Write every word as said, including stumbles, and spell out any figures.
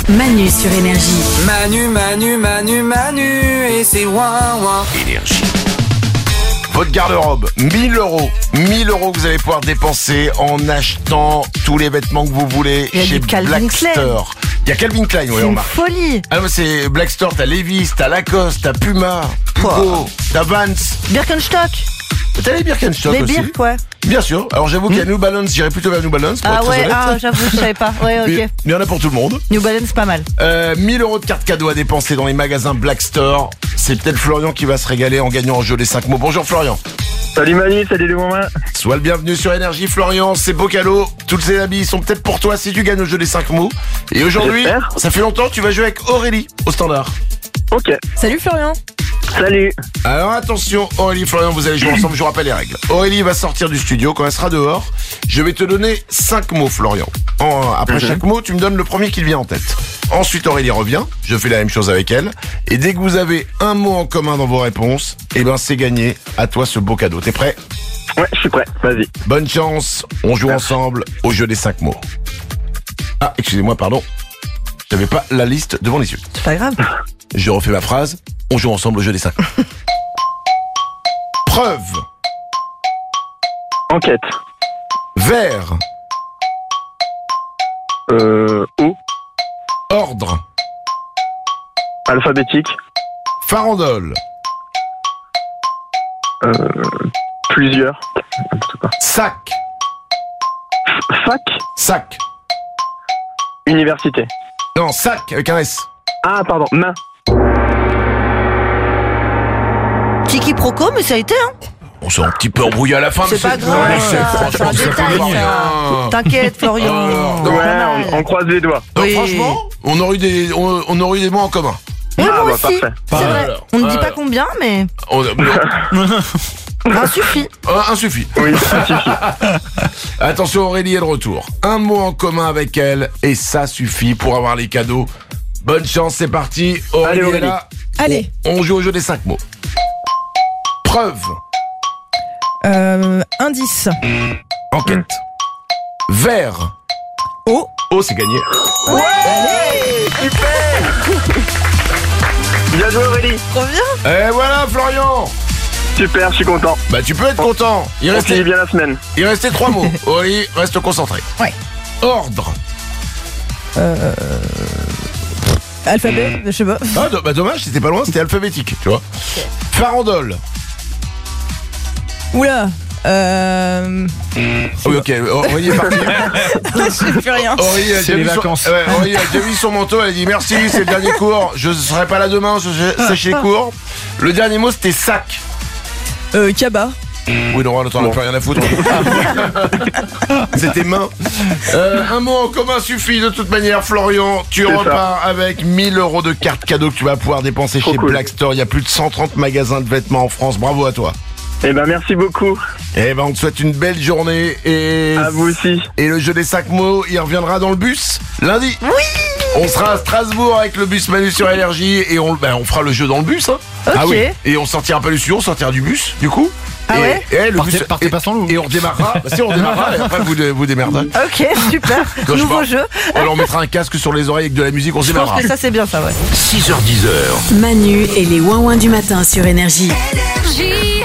Manu sur Énergie. Manu, Manu, Manu, Manu, et c'est ouin ouin. Énergie. Votre garde-robe, mille euros. mille euros que vous allez pouvoir dépenser en achetant tous les vêtements que vous voulez Il y a chez du Calvin Klein. Blackster. Il y a Calvin Klein, oui, C'est on une marque. folie. Ah, mais c'est Blackster, t'as Levi's, t'as Lacoste, t'as Puma, Hugo, t'as Vans. Birkenstock. T'as les Birkenstock Les aussi. Birk, ouais. Bien sûr. Alors j'avoue qu'il y a New Balance, j'irais plutôt vers New Balance pour Ah être très ouais, honnête. ah j'avoue, je savais pas. Ouais, Mais ok. il y en a pour tout le monde. New Balance, pas mal. Euh, mille euros de cartes cadeaux à dépenser dans les magasins Blackster. C'est peut-être Florian qui va se régaler en gagnant en jeu des cinq mots. Bonjour Florian. Salut Manu, salut les moments. Sois le bienvenu sur Énergie Florian, c'est beau cadeau. Toutes ces habits sont peut-être pour toi si tu gagnes au jeu des cinq mots. Et aujourd'hui, J'espère. ça fait longtemps, tu vas jouer avec Aurélie au standard. Ok, Salut Florian. salut. Alors attention, Aurélie, Florian, vous allez jouer ensemble, je vous rappelle les règles. Aurélie va sortir du studio, quand elle sera dehors, je vais te donner cinq mots, Florian. En- après Mhm. chaque mot, tu me donnes le premier qui te vient en tête. Ensuite, Aurélie revient, je fais la même chose avec elle. Et dès que vous avez un mot en commun dans vos réponses, eh ben c'est gagné. À toi ce beau cadeau. T'es prêt? Ouais, je suis prêt, vas-y. Bonne chance, on joue ensemble au jeu des cinq mots. Ah, excusez-moi, pardon. J'avais pas la liste devant les yeux. C'est pas grave. Je refais ma phrase, on joue ensemble au jeu des cinq mots. Preuve. Enquête. Vert. Euh, où? Ordre. Alphabétique. Farandole. Euh, plusieurs. En tout cas. Sac. Fac. Sac. Université. Non, sac avec un S. Ah, pardon, main. Tiki Proco, mais ça a été, hein. On s'est un petit peu embrouillé à la fin. C'est mais pas grave. Ouais, c'est- ça, c'est un franchement, ça détail, fait ça. rien. T'inquiète, Florian. Alors, Pas Ouais, mal. on, on croise les doigts. Donc, Oui. franchement, on aurait eu des, on, on aurait eu des mots en commun. Oui, Ah, moi bah, aussi. parfait. C'est vrai. Alors, On ne dit pas alors. combien, mais On a- un suffit. un, un suffit. Oui, ça suffit. Attention, Aurélie est de retour. Un mot en commun avec elle et ça suffit pour avoir les cadeaux. Bonne chance, c'est parti. Aurélie, Allez, est Aurélie. là. Allez. On, on joue au jeu des cinq mots. Preuve. Euh, indice. Enquête. Vert. Oh. Oh, c'est gagné. Bien joué Aurélie. Trop bien. Et voilà, Florian. Super, je suis content. Bah, tu peux être content. Il On restait, finit bien la semaine. il restait trois mots. Aurélie, reste concentré. Ouais. Ordre. Alphabet, je sais pas. Ah, do- bah, dommage, c'était pas loin, c'était alphabétique, tu vois. Farandole. Oula. Euh... Ah oui, ok. Aurélie est partie. je sais plus rien. Aurélie a C'est déjà les mis son- vacances. ouais, Aurélie a déjà mis son manteau, elle a dit merci, c'est le dernier cours. Je serai pas là demain, je sèche les cours. Le dernier mot, c'était sac. Euh, Kaba. Oui, non, on n'a plus rien à foutre. C'était main. Euh, un mot en commun suffit de toute manière, Florian. Tu C'est repars avec mille euros de cartes cadeaux que tu vas pouvoir dépenser Trop chez cool. Blackstore. Il y a plus de cent trente magasins de vêtements en France. Bravo à toi. Eh ben, merci beaucoup. Eh ben, on te souhaite une belle journée et... À vous aussi. Et le jeu des cinq mots, il reviendra dans le bus lundi. Oui. On sera à Strasbourg avec le bus Manu sur Énergie et on, ben, on fera le jeu dans le bus. Hein. Ok. Ah oui. Et on sortira pas du studio, on sortira du bus, du coup. Ah et, ouais et le Partez- bus, partez et, pas sans nous. Et on redémarrera. Bah, si on redémarrera et après vous vous démerderez. Ok, super. Quand je Nouveau pars, jeu. Alors on mettra un casque sur les oreilles avec de la musique, on se Je pense démarrera. que ça c'est bien ça, ouais. six heures dix heures. Manu et les ouin-ouin du matin sur Énergie. Énergie.